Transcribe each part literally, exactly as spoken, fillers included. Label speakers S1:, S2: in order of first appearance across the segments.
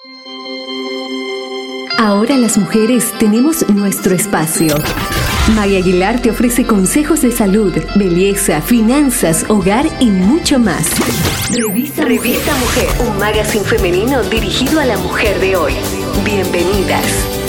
S1: Ahora las mujeres tenemos nuestro espacio. Maya Aguilar te ofrece consejos de salud, belleza, finanzas, hogar y mucho más. Revista, Revista Mujer, un magazine femenino dirigido a la mujer de hoy. Bienvenidas.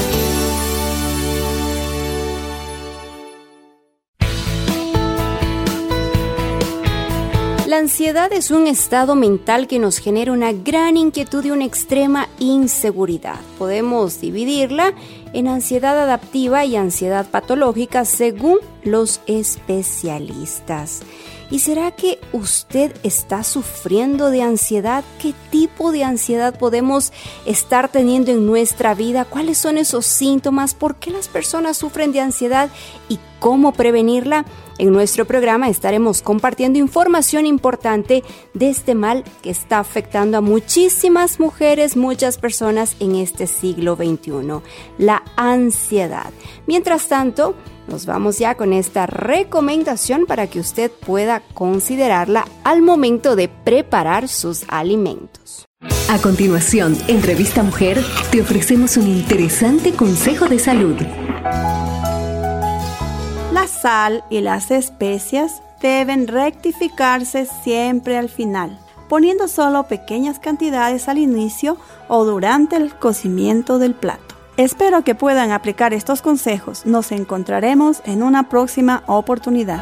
S2: La ansiedad es un estado mental que nos genera una gran inquietud y una extrema inseguridad. Podemos dividirla en ansiedad adaptiva y ansiedad patológica según los especialistas. ¿Y será que usted está sufriendo de ansiedad? ¿Qué tipo de ansiedad podemos estar teniendo en nuestra vida? ¿Cuáles son esos síntomas? ¿Por qué las personas sufren de ansiedad? ¿Y cómo prevenirla? En nuestro programa estaremos compartiendo información importante de este mal que está afectando a muchísimas mujeres, muchas personas en este siglo veintiuno, la ansiedad. Mientras tanto, nos vamos ya con esta recomendación para que usted pueda considerarla al momento de preparar sus alimentos.
S1: A continuación, en Revista Mujer, te ofrecemos un interesante consejo de salud.
S3: La sal y las especias deben rectificarse siempre al final, poniendo solo pequeñas cantidades al inicio o durante el cocimiento del plato. Espero que puedan aplicar estos consejos. Nos encontraremos en una próxima oportunidad.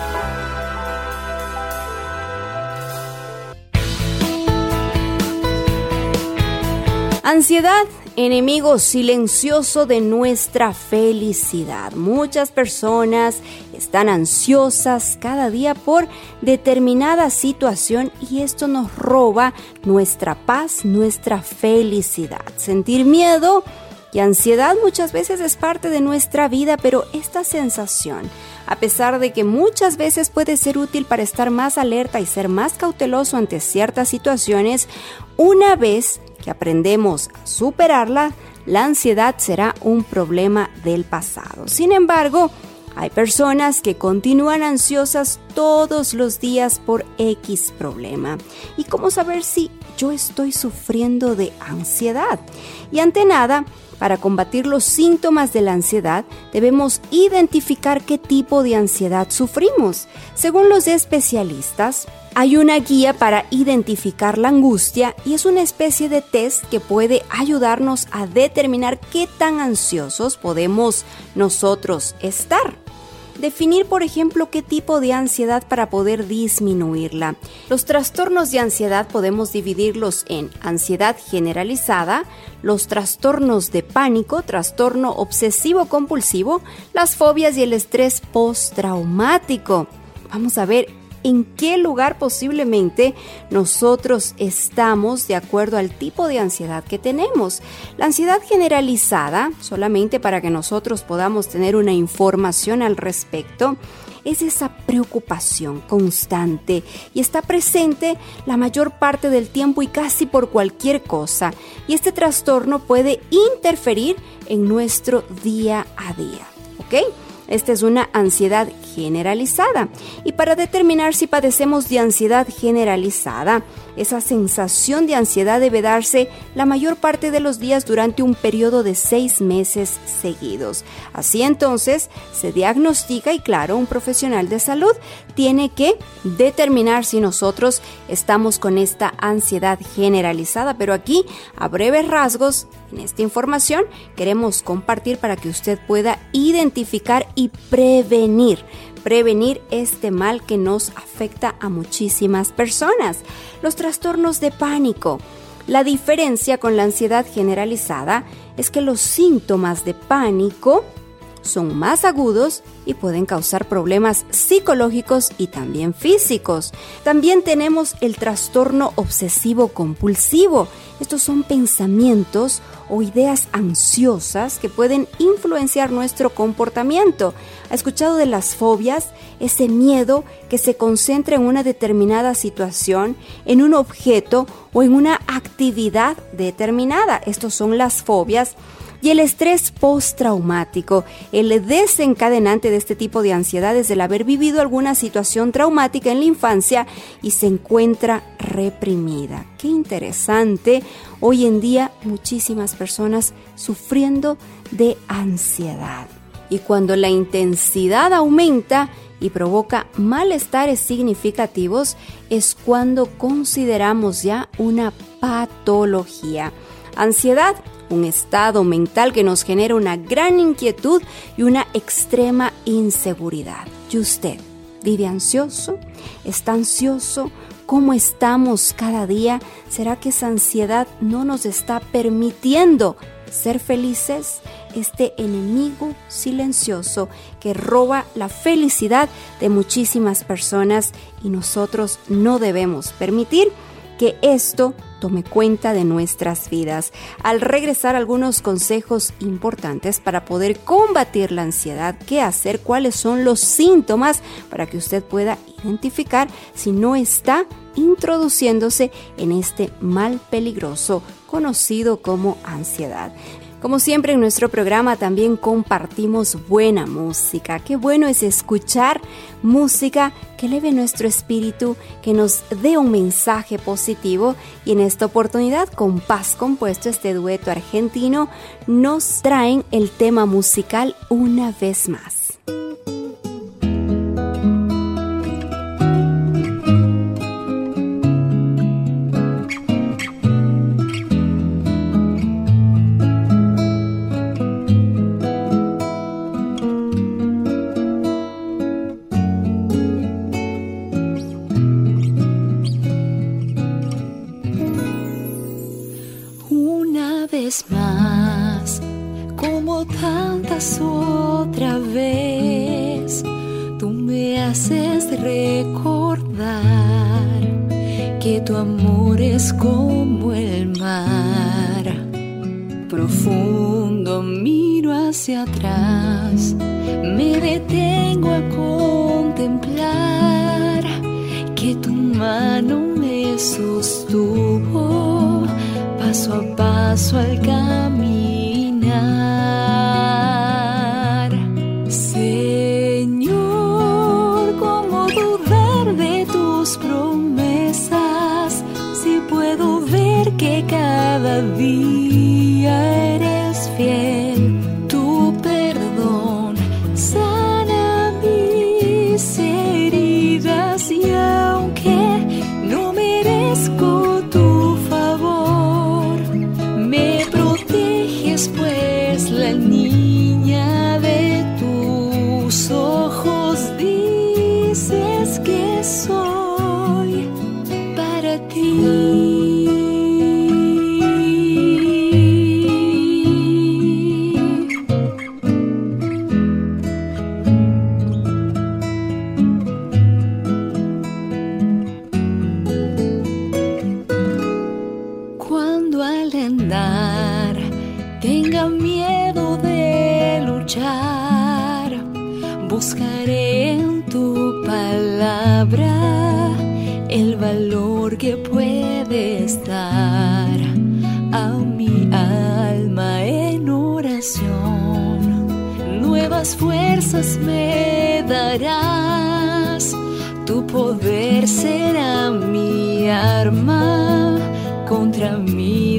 S2: Ansiedad, enemigo silencioso de nuestra felicidad. Muchas personas están ansiosas cada día por determinada situación y esto nos roba nuestra paz, nuestra felicidad. Sentir miedo y ansiedad muchas veces es parte de nuestra vida, pero esta sensación, a pesar de que muchas veces puede ser útil para estar más alerta y ser más cauteloso ante ciertas situaciones, una vez que aprendemos a superarla, la ansiedad será un problema del pasado. Sin embargo, hay personas que continúan ansiosas todos los días por X problema. ¿Y cómo saber si yo estoy sufriendo de ansiedad? Y ante nada, para combatir los síntomas de la ansiedad, debemos identificar qué tipo de ansiedad sufrimos. Según los especialistas, hay una guía para identificar la angustia y es una especie de test que puede ayudarnos a determinar qué tan ansiosos podemos nosotros estar. Definir, por ejemplo, qué tipo de ansiedad para poder disminuirla. Los trastornos de ansiedad podemos dividirlos en ansiedad generalizada, los trastornos de pánico, trastorno obsesivo-compulsivo, las fobias y el estrés postraumático. Vamos a ver en qué lugar posiblemente nosotros estamos de acuerdo al tipo de ansiedad que tenemos. La ansiedad generalizada, solamente para que nosotros podamos tener una información al respecto, es esa preocupación constante y está presente la mayor parte del tiempo y casi por cualquier cosa. Y este trastorno puede interferir en nuestro día a día, ¿ok? Esta es una ansiedad generalizada. Y para determinar si padecemos de ansiedad generalizada, esa sensación de ansiedad debe darse la mayor parte de los días durante un periodo de seis meses seguidos. Así entonces se diagnostica y claro, un profesional de salud tiene que determinar si nosotros estamos con esta ansiedad generalizada. Pero aquí, a breves rasgos, en esta información queremos compartir para que usted pueda identificar y prevenir, prevenir este mal que nos afecta a muchísimas personas. Los trastornos de pánico. La diferencia con la ansiedad generalizada es que los síntomas de pánico son más agudos y pueden causar problemas psicológicos y también físicos. También tenemos el trastorno obsesivo-compulsivo. Estos son pensamientos o ideas ansiosas que pueden influenciar nuestro comportamiento. ¿Ha escuchado de las fobias? Ese miedo que se concentra en una determinada situación, en un objeto o en una actividad determinada. Estos son las fobias. Y el estrés postraumático, el desencadenante de este tipo de ansiedad es el haber vivido alguna situación traumática en la infancia y se encuentra reprimida. Qué interesante. Hoy en día muchísimas personas sufriendo de ansiedad. Y cuando la intensidad aumenta y provoca malestares significativos, es cuando consideramos ya una patología. Ansiedad, un estado mental que nos genera una gran inquietud y una extrema inseguridad. ¿Y usted vive ansioso? ¿Está ansioso? ¿Cómo estamos cada día? ¿Será que esa ansiedad no nos está permitiendo ser felices? Este enemigo silencioso que roba la felicidad de muchísimas personas, y nosotros no debemos permitir que esto tome cuenta de nuestras vidas. Al regresar, algunos consejos importantes para poder combatir la ansiedad, qué hacer, cuáles son los síntomas para que usted pueda identificar si no está introduciéndose en este mal peligroso conocido como ansiedad. Como siempre en nuestro programa también compartimos buena música. Qué bueno es escuchar música que eleve nuestro espíritu, que nos dé un mensaje positivo. Y en esta oportunidad, con Paz Compuesto, este dueto argentino, nos traen el tema musical Una Vez Más.
S4: Más, como tantas otra vez, tú me haces recordar que tu amor es como el mar. Profundo miro hacia atrás, me detengo a contemplar que tu mano me sostuvo paso a paso al caminar. Señor, ¿cómo dudar de tus promesas si puedo ver que cada día eres fiel? Tu perdón sana mis heridas y aunque no merezco tu favor, me proteges, pues la niña de tus ojos dices que soy para ti. Buscaré en tu palabra el valor que puedes dar a mi alma en oración. Nuevas fuerzas me darás, tu poder será mi arma contra mi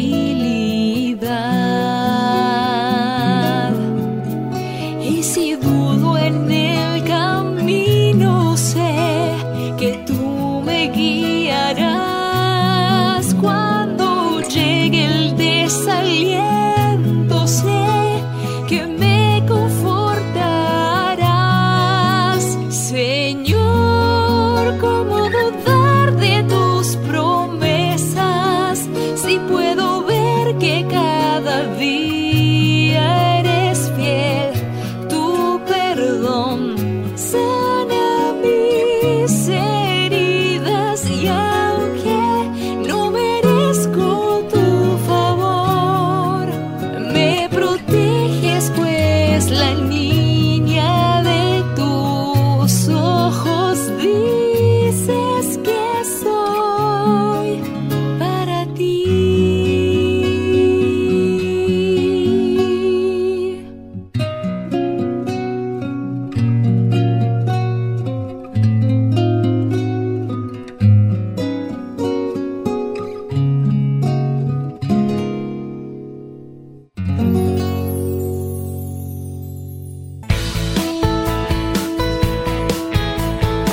S4: debilidad. Y si dudo en el camino, sé que tú me guiarás. Cuando llegue el desaliento, sé que me confortarás. Señor, ¿cómo dudar de tus promesas si puedo ver que cada día eres fiel? Perdón sana mis heridas y aunque no merezco tu favor,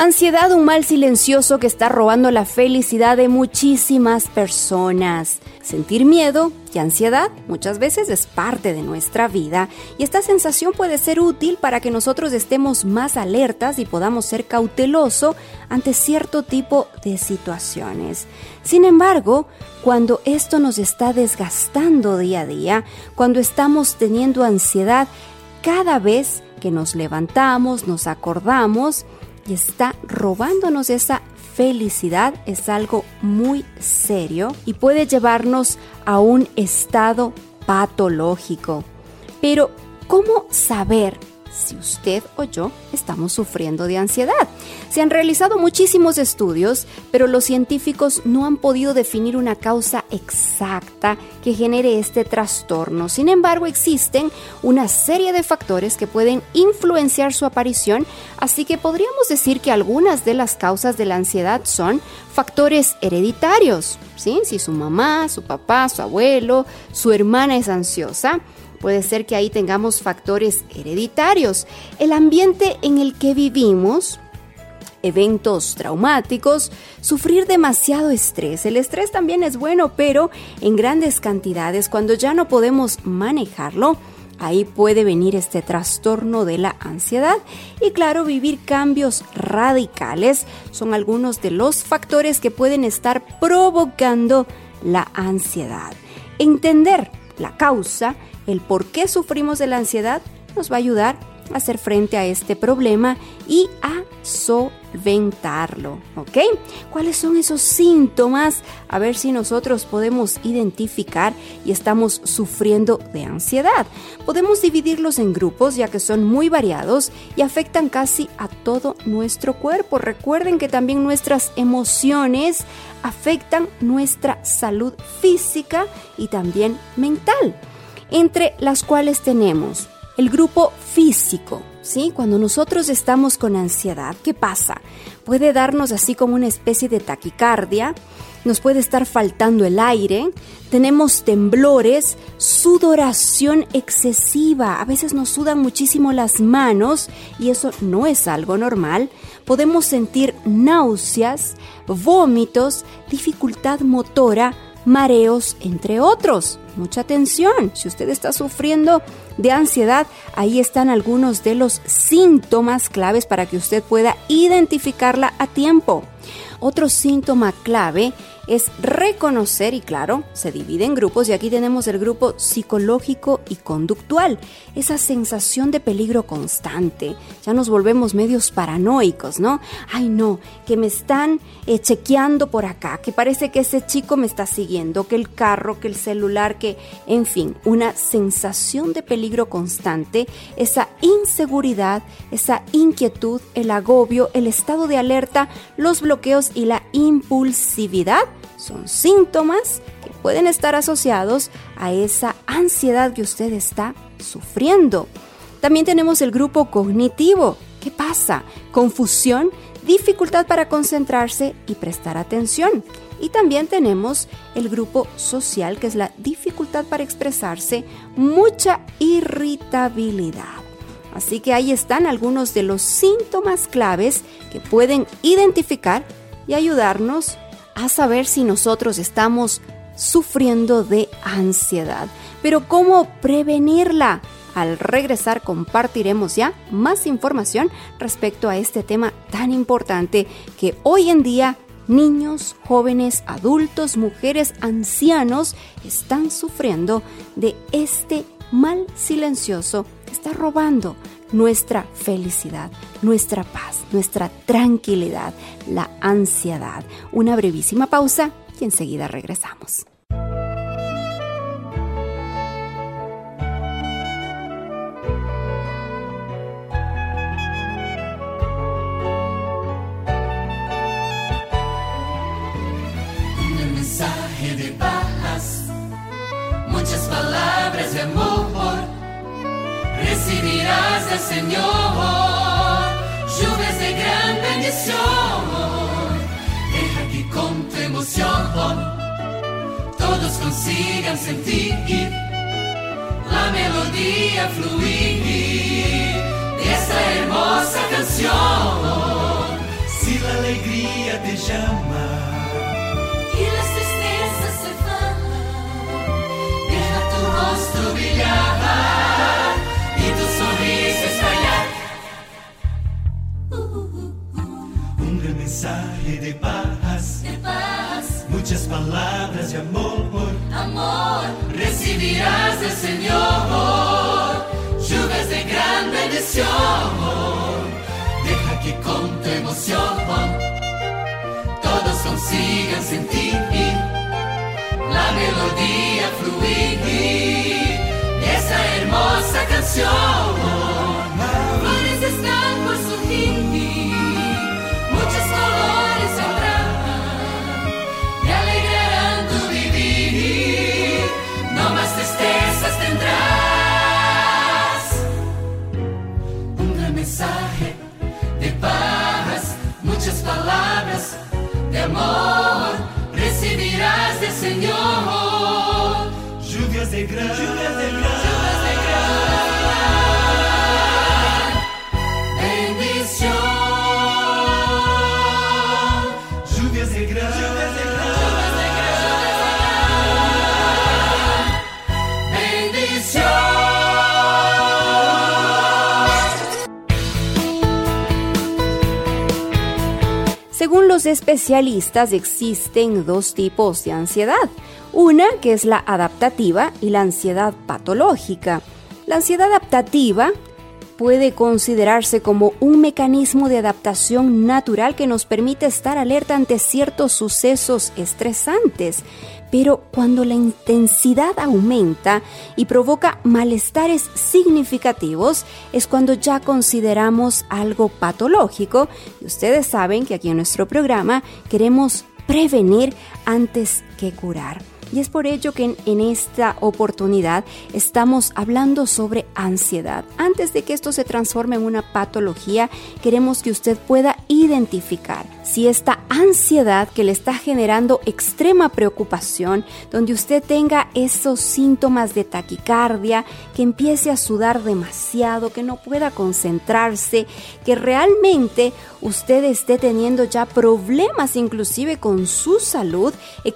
S2: Ansiedad, un mal silencioso que está robando la felicidad de muchísimas personas. Sentir miedo y ansiedad muchas veces es parte de nuestra vida y esta sensación puede ser útil para que nosotros estemos más alertas y podamos ser cautelosos ante cierto tipo de situaciones. Sin embargo, cuando esto nos está desgastando día a día, cuando estamos teniendo ansiedad cada vez que nos levantamos, nos acordamos, y está robándonos esa felicidad, es algo muy serio y puede llevarnos a un estado patológico. Pero, ¿cómo saber si usted o yo estamos sufriendo de ansiedad? Se han realizado muchísimos estudios, pero los científicos no han podido definir una causa exacta que genere este trastorno. Sin embargo, existen una serie de factores que pueden influenciar su aparición, así que podríamos decir que algunas de las causas de la ansiedad son factores hereditarios, ¿sí? Si su mamá, su papá, su abuelo, su hermana es ansiosa, puede ser que ahí tengamos factores hereditarios. El ambiente en el que vivimos, eventos traumáticos, sufrir demasiado estrés. El estrés también es bueno, pero en grandes cantidades, cuando ya no podemos manejarlo, ahí puede venir este trastorno de la ansiedad. Y claro, vivir cambios radicales son algunos de los factores que pueden estar provocando la ansiedad. Entender la causa, el por qué sufrimos de la ansiedad, nos va a ayudar a hacer frente a este problema y a solventarlo, ¿ok? ¿Cuáles son esos síntomas? A ver si nosotros podemos identificar y estamos sufriendo de ansiedad. Podemos dividirlos en grupos, ya que son muy variados y afectan casi a todo nuestro cuerpo. Recuerden que también nuestras emociones afectan nuestra salud física y también mental, entre las cuales tenemos el grupo físico, ¿sí? Cuando nosotros estamos con ansiedad, ¿qué pasa? Puede darnos así como una especie de taquicardia, nos puede estar faltando el aire, tenemos temblores, sudoración excesiva, a veces nos sudan muchísimo las manos y eso no es algo normal. Podemos sentir náuseas, vómitos, dificultad motora, mareos, entre otros. Mucha atención, si usted está sufriendo de ansiedad, ahí están algunos de los síntomas claves para que usted pueda identificarla a tiempo. Otro síntoma clave es reconocer, y claro, se divide en grupos, y aquí tenemos el grupo psicológico y conductual, esa sensación de peligro constante. Ya nos volvemos medios paranoicos, ¿no? Ay, no, que me están eh, chequeando por acá, que parece que ese chico me está siguiendo, que el carro, que el celular, que, en fin, una sensación de peligro constante, esa inseguridad, esa inquietud, el agobio, el estado de alerta, los bloqueos y la impulsividad son síntomas que pueden estar asociados a esa ansiedad que usted está sufriendo. También tenemos el grupo cognitivo. ¿Qué pasa? Confusión, dificultad para concentrarse y prestar atención. Y también tenemos el grupo social, que es la dificultad para expresarse, mucha irritabilidad. Así que ahí están algunos de los síntomas claves que pueden identificar y ayudarnos a saber si nosotros estamos sufriendo de ansiedad. Pero ¿cómo prevenirla? Al regresar compartiremos ya más información respecto a este tema tan importante que hoy en día niños, jóvenes, adultos, mujeres, ancianos están sufriendo de este mal silencioso que está robando nuestra felicidad, nuestra paz, nuestra tranquilidad, la ansiedad. Una brevísima pausa y enseguida regresamos.
S5: Un mensaje de paz, muchas palabras de amor. Recibirás del Señor lluvias de gran bendición. Deja que con tu emoción todos consigan sentir la melodía fluir de esta hermosa canción. brillar y tu sonrisa estallar. Un gran mensaje de paz, de paz, muchas palabras de amor, amor, recibirás del Señor, lluvias de gran bendición. Deja que con tu emoción todos consigan sentir la melodía fluir de esa hermosa canción. Flores están por surgir, muchos colores saldrán y alegrarán tu vivir. No más tristezas tendrás. Un gran mensaje de paz, muchas palabras de amor recibirás del Señor. Lluvias de gran, lluvias de gran, lluvias de gran bendición. Lluvias de gran, lluvias de gran, lluvias de gran bendición.
S2: Según los especialistas, existen dos tipos de ansiedad. Una que es la adaptativa y la ansiedad patológica. La ansiedad adaptativa puede considerarse como un mecanismo de adaptación natural que nos permite estar alerta ante ciertos sucesos estresantes. Pero cuando la intensidad aumenta y provoca malestares significativos, es cuando ya consideramos algo patológico. Y ustedes saben que aquí en nuestro programa queremos prevenir antes que curar. Y es por ello que en, en esta oportunidad estamos hablando sobre ansiedad. Antes de que esto se transforme en una patología, queremos que usted pueda identificar si esta ansiedad que le está generando extrema preocupación, donde usted tenga esos síntomas de taquicardia, que empiece a sudar demasiado, que no pueda concentrarse, que realmente usted esté teniendo ya problemas inclusive con su salud,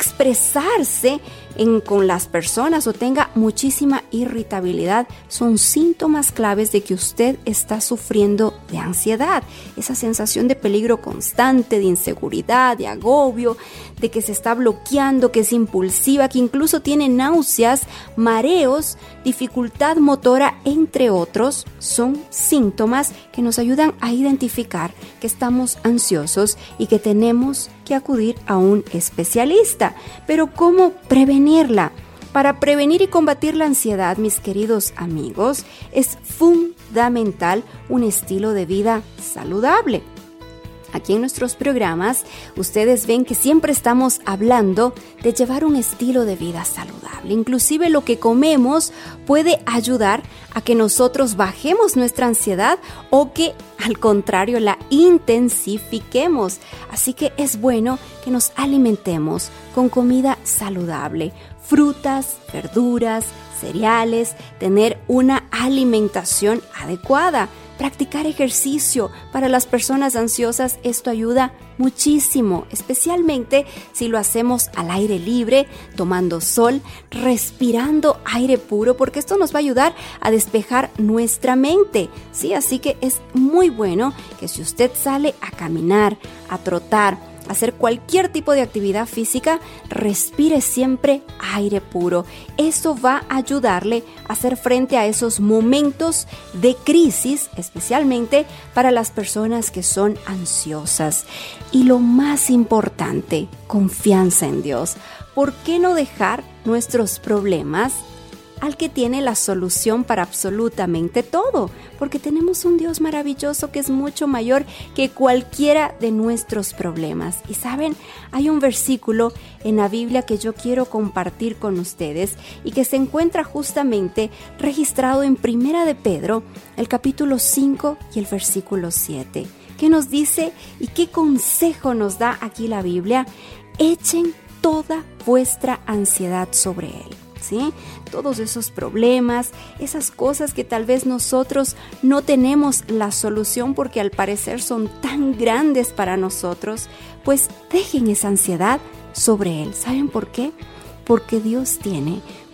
S2: expresarse En, con las personas o tenga muchísima irritabilidad, son síntomas claves de que usted está sufriendo de ansiedad. Esa sensación de peligro constante, de inseguridad, de agobio, de que se está bloqueando, que es impulsiva, que incluso tiene náuseas, mareos, dificultad motora, entre otros, son síntomas que nos ayudan a identificar que estamos ansiosos y que tenemos que acudir a un especialista. Pero ¿cómo prevenirla? Para prevenir y combatir la ansiedad, mis queridos amigos, es fundamental un estilo de vida saludable. Aquí en nuestros programas, ustedes ven que siempre estamos hablando de llevar un estilo de vida saludable. Inclusive lo que comemos puede ayudar a que nosotros bajemos nuestra ansiedad o que, al contrario, la intensifiquemos. Así que es bueno que nos alimentemos con comida saludable, frutas, verduras, cereales, tener una alimentación adecuada. Practicar ejercicio para las personas ansiosas, esto ayuda muchísimo, especialmente si lo hacemos al aire libre, tomando sol, respirando aire puro, porque esto nos va a ayudar a despejar nuestra mente. Sí, así que es muy bueno que si usted sale a caminar, a trotar, hacer cualquier tipo de actividad física, respire siempre aire puro. Eso va a ayudarle a hacer frente a esos momentos de crisis, especialmente para las personas que son ansiosas. Y lo más importante, confianza en Dios. ¿Por qué no dejar nuestros problemas al que tiene la solución para absolutamente todo? Porque tenemos un Dios maravilloso que es mucho mayor que cualquiera de nuestros problemas. Y saben, hay un versículo en la Biblia que yo quiero compartir con ustedes y que se encuentra justamente registrado en Primera de Pedro, el capítulo cinco y el versículo siete. ¿Qué nos dice y qué consejo nos da aquí la Biblia? Echen toda vuestra ansiedad sobre Él. ¿Sí? Todos esos problemas, esas cosas que tal vez nosotros no tenemos la solución porque al parecer son tan grandes para nosotros, pues dejen esa ansiedad sobre Él. ¿Saben por qué? Porque Dios tiene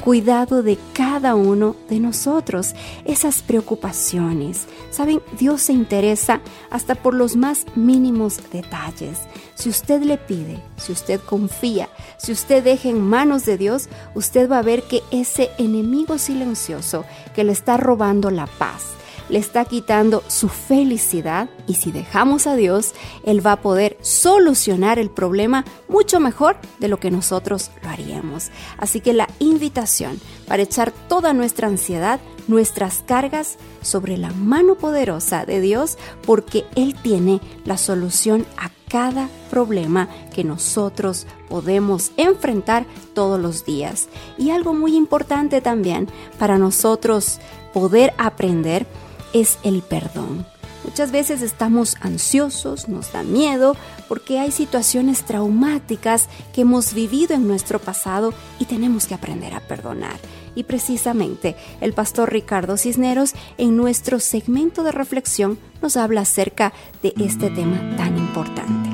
S2: cuidado de cada uno de nosotros, esas preocupaciones. ¿Saben? Dios se interesa hasta por los más mínimos detalles. Si usted le pide, si usted confía, si usted deja en manos de Dios, usted va a ver que ese enemigo silencioso que le está robando la paz, le está quitando su felicidad, y si dejamos a Dios, Él va a poder solucionar el problema mucho mejor de lo que nosotros lo haríamos. Así que la invitación para echar toda nuestra ansiedad, nuestras cargas sobre la mano poderosa de Dios, porque Él tiene la solución a cada problema que nosotros podemos enfrentar todos los días. Y algo muy importante también para nosotros poder aprender es el perdón. Muchas veces estamos ansiosos, nos da miedo porque hay situaciones traumáticas que hemos vivido en nuestro pasado y tenemos que aprender a perdonar. Y precisamente el pastor Ricardo Cisneros, en nuestro segmento de reflexión, nos habla acerca de este tema tan importante.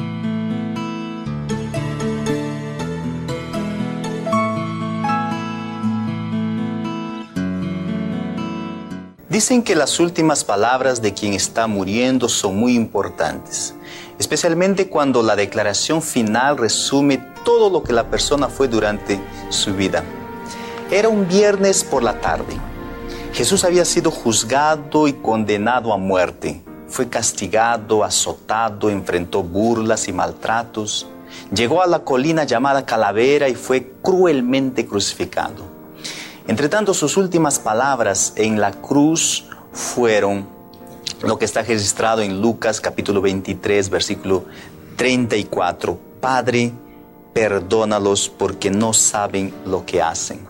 S6: Dicen que las últimas palabras de quien está muriendo son muy importantes, especialmente cuando la declaración final resume todo lo que la persona fue durante su vida. Era un viernes por la tarde. Jesús había sido juzgado y condenado a muerte. Fue castigado, azotado, enfrentó burlas y maltratos. Llegó a la colina llamada Calavera y fue cruelmente crucificado. Entre tanto, sus últimas palabras en la cruz fueron lo que está registrado en Lucas capítulo veintitrés, versículo treinta y cuatro. Padre, perdónalos porque no saben lo que hacen.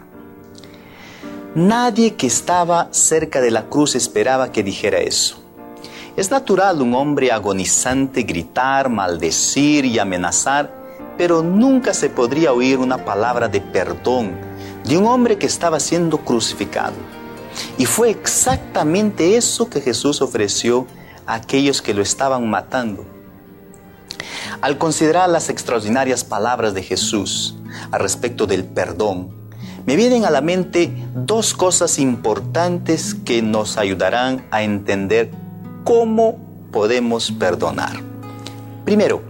S6: Nadie que estaba cerca de la cruz esperaba que dijera eso. Es natural un hombre agonizante gritar, maldecir y amenazar, pero nunca se podría oír una palabra de perdón de un hombre que estaba siendo crucificado. Y fue exactamente eso que Jesús ofreció a aquellos que lo estaban matando. Al considerar las extraordinarias palabras de Jesús al respecto del perdón, me vienen a la mente dos cosas importantes que nos ayudarán a entender cómo podemos perdonar. Primero,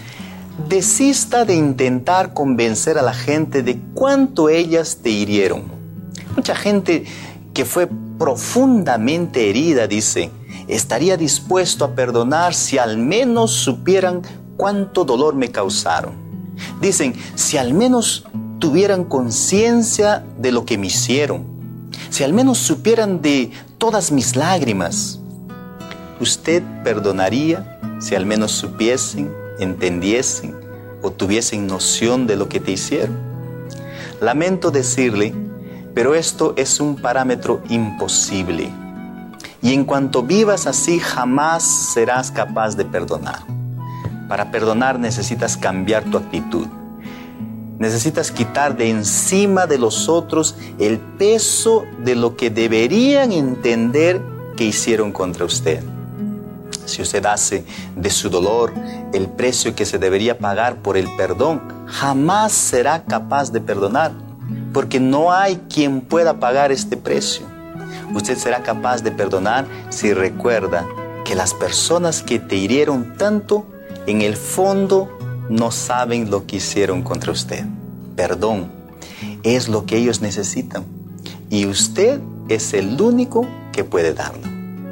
S6: desista de intentar convencer a la gente de cuánto ellas te hirieron. Mucha gente que fue profundamente herida dice, estaría dispuesto a perdonar si al menos supieran cuánto dolor me causaron. Dicen, si al menos tuvieran conciencia de lo que me hicieron, si al menos supieran de todas mis lágrimas. ¿Usted perdonaría si al menos supiesen, entendiesen o tuviesen noción de lo que te hicieron? Lamento decirle, pero esto es un parámetro imposible. Y en cuanto vivas así, jamás serás capaz de perdonar. Para perdonar necesitas cambiar tu actitud. Necesitas quitar de encima de los otros el peso de lo que deberían entender que hicieron contra usted. Si usted hace de su dolor el precio que se debería pagar por el perdón, jamás será capaz de perdonar, porque no hay quien pueda pagar este precio. Usted será capaz de perdonar si recuerda que las personas que te hirieron tanto, en el fondo no saben lo que hicieron contra usted. Perdón es lo que ellos necesitan y usted es el único que puede darlo.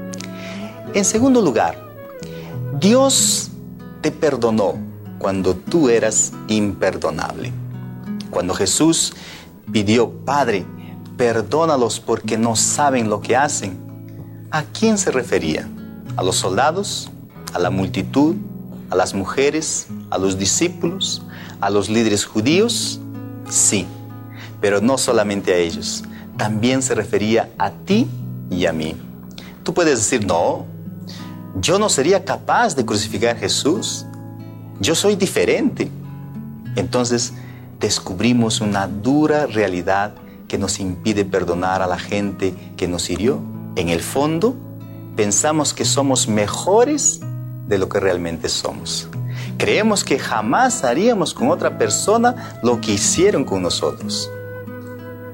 S6: En segundo lugar, Dios te perdonó cuando tú eras imperdonable. Cuando Jesús pidió, Padre, perdónalos porque no saben lo que hacen, ¿a quién se refería? ¿A los soldados? ¿A la multitud? ¿A las mujeres? ¿A los discípulos? ¿A los líderes judíos? Sí, pero no solamente a ellos. También se refería a ti y a mí. Tú puedes decir, no, yo no sería capaz de crucificar a Jesús. Yo soy diferente. Entonces descubrimos una dura realidad que nos impide perdonar a la gente que nos hirió. En el fondo, pensamos que somos mejores de lo que realmente somos. Creemos que jamás haríamos con otra persona lo que hicieron con nosotros.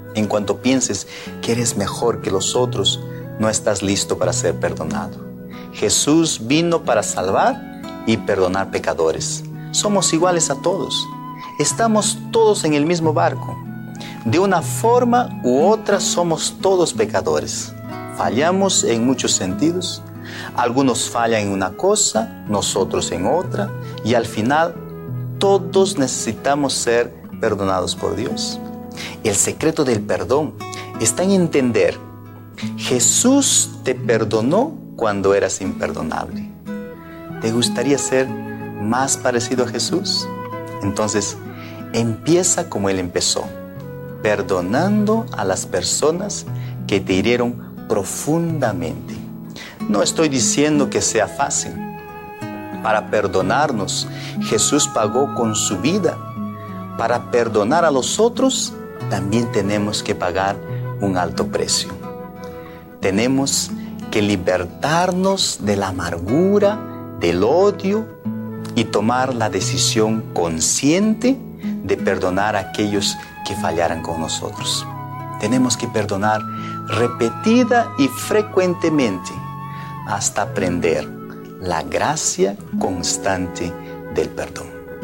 S6: En cuanto pienses que eres mejor que los otros, no estás listo para ser perdonado. Jesús vino para salvar y perdonar pecadores. Somos iguales a todos. Estamos todos en el mismo barco. De una forma u otra somos todos pecadores. Fallamos en muchos sentidos. Algunos fallan en una cosa, nosotros en otra, y al final todos necesitamos ser perdonados por Dios. El secreto del perdón está en entender: Jesús te perdonó cuando eras imperdonable. ¿Te gustaría ser más parecido a Jesús? Entonces, empieza como Él empezó, perdonando a las personas que te hirieron profundamente. No estoy diciendo que sea fácil. Para perdonarnos, Jesús pagó con su vida. Para perdonar a los otros, también tenemos que pagar un alto precio. Tenemos que libertarnos de la amargura, del odio y tomar la decisión consciente de perdonar a aquellos que fallaran con nosotros. Tenemos que perdonar repetida y frecuentemente hasta aprender la gracia constante del perdón.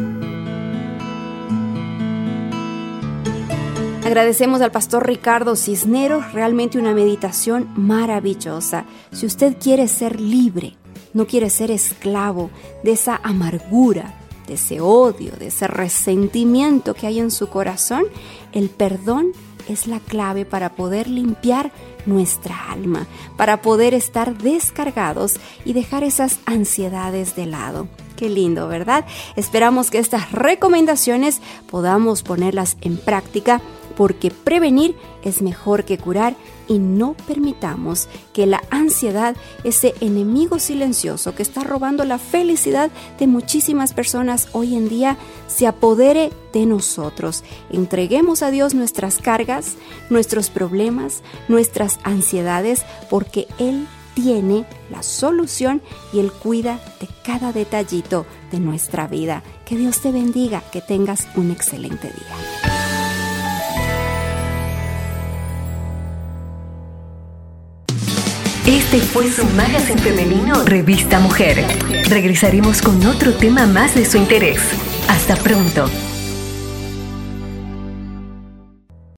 S2: Agradecemos al pastor Ricardo Cisneros, realmente una meditación maravillosa. Si usted quiere ser libre, no quiere ser esclavo de esa amargura, de ese odio, de ese resentimiento que hay en su corazón, el perdón es la clave para poder limpiar nuestra alma, para poder estar descargados y dejar esas ansiedades de lado. Qué lindo, ¿verdad? Esperamos que estas recomendaciones podamos ponerlas en práctica, porque prevenir es mejor que curar, y no permitamos que la ansiedad, ese enemigo silencioso que está robando la felicidad de muchísimas personas hoy en día, se apodere de nosotros. Entreguemos a Dios nuestras cargas, nuestros problemas, nuestras ansiedades, porque Él tiene la solución y Él cuida de cada detallito de nuestra vida. Que Dios te bendiga, que tengas un excelente día.
S1: Este fue su magazine femenino Revista Mujer. Regresaremos con otro tema más de su interés. Hasta pronto.